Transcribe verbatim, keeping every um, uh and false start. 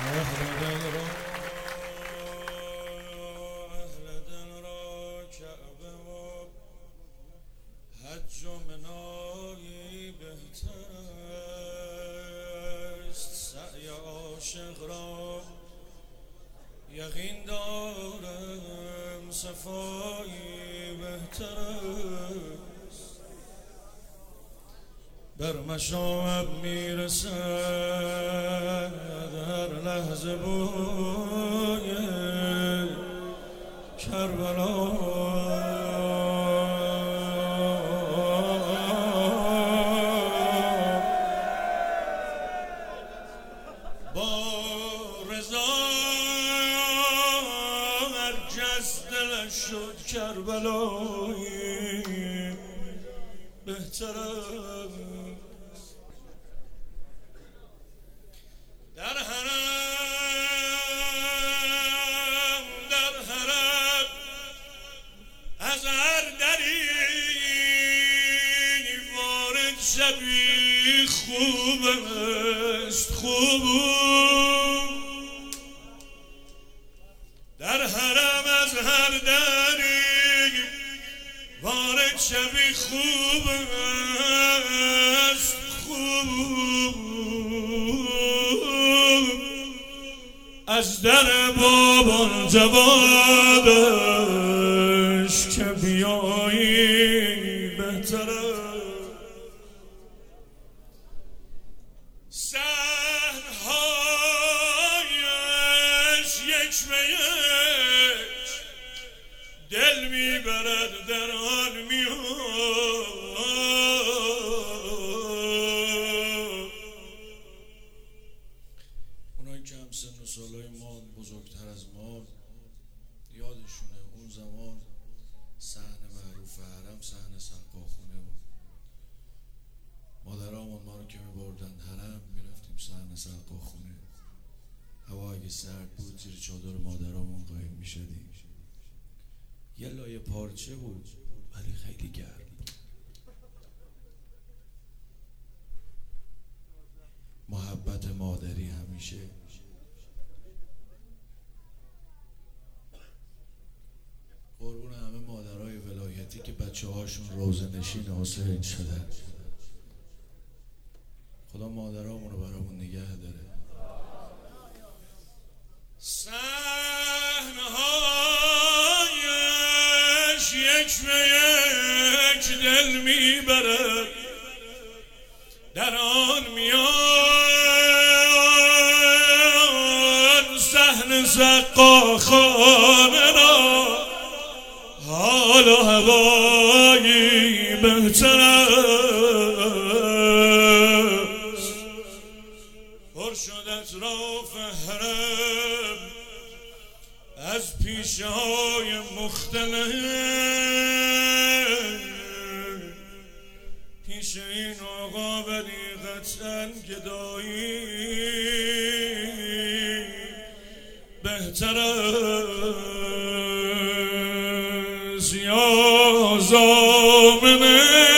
حج و منایی بهتر است، سعی عاشق را یقین دارم صفایی بهتر است. بر مشامب میرسد هر لحظه بوی کربلا، شد کربلایی بهتر است. در حرم در حرم از هر دری وارد شبی خوب است، خوب در حرم از هر دری وارد شبی خوب است، خوب از در بابان جوادش که بیایی بهتر است. صحنهایش یک به یک دل میبرد، در آن میاد اونایی که هم سن و سالای ما بزرگتر از ما یادشونه اون زمان صحنه معروف حرم صحنه سقاخونه بود. مادرامون ما رو که میبردن حرم میرفتیم صحنه سقاخونه. هوا اگه سرد بود زیر چادر مادرامون قایم میشدیم. یه لایه پارچه بود ولی خیلی گرم بود. محبت مادری همیشه. قربون همه مادرای ولایتی که بچه هاشون روزه نشین حسین شدن. خدا مادرامون رو برامون نگه داره. صحنهایش یک به یک دل میبرد، در آن میان صحن سقاخانه را حال و هوایی بهتر است. پر شد اطراف حرم از پیشه های مختلف، پیش این آقا ولی قطعاً گدایی بهتر است. یا زامنه